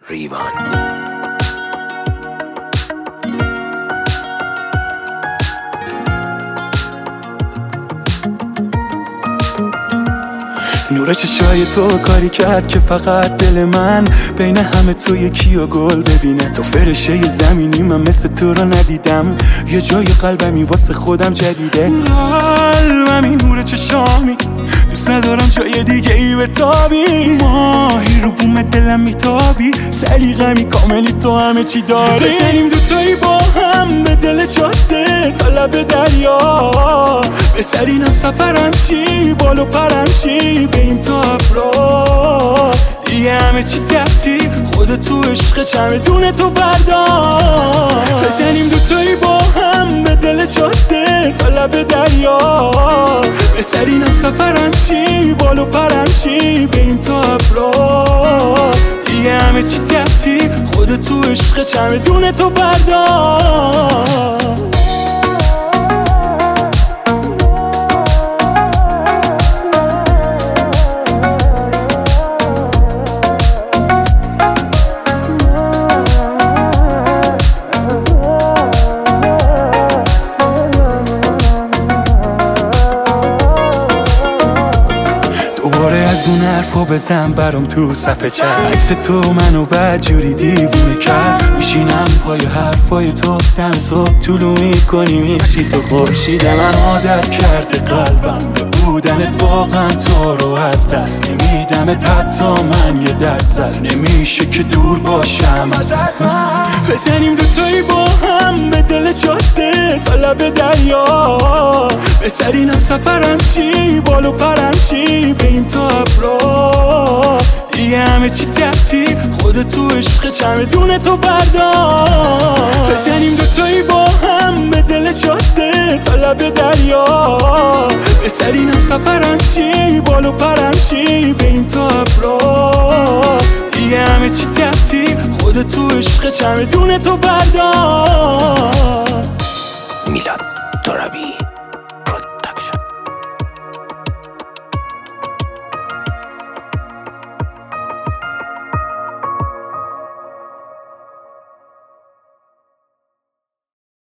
ریوان. نور چشای تو کاری کرد که فقط دل من بین همه تو یکی و گل ببینه. تو فرشه زمینی، من مثل تو رو ندیدم. یه جای قلبمی واسه خودم جدیده. قلبمی نور چشامی، دوست ندارم جای دیگه ای بتابی. ماهی رو بوم دلم میتابی، سلیقه‌می کاملی، تو همه چی داری. بزنیم دوتایی با هم به دل جاده تا لب دریا. بهترینم سفرم چی، بالو پرم چی، بریم تا ابرا. دیگه همه چی تحتی، خودت تو عشق چمدون تو بردار. بزنیم دوتایی با هم به دل جاده تا لب دریا. بهترینم سفرم چی، بالو پرم چی، بریم تا ابرا. دیگه همه چی تحتی، خودت تو عشق چمدون تو بردار. دوباره از اون حرفا بزن برام تو صفحه چت. عکس تو منو بدجوری دیوونه کرد. میشینم پای حرفای تو، دم صبح طولو میکنی، میشی تو خورشید. من عادت کرده قلبم به بودنت، واقعا تو رو از دست نمیدمت. حتی من یه درصد نمیشه که دور باشم ازت. من بزنیم دوتایی با هم به دل جاده تا لب دریا. بهترینم سفرم چی، بالو پرم چی، بریم تا ابرا. دیگه همه چی تحتی، خودت تو عشق چمدون تو بردار. بزنیم دوتایی با هم به دل جاده تا لب دریا. بهترینم سفرم چی، بالو پرم چی، بریم تا ابرا. دیگه همه چی تحتی، خودت تو عشق چمدون تو بردار. میلاد ترابی.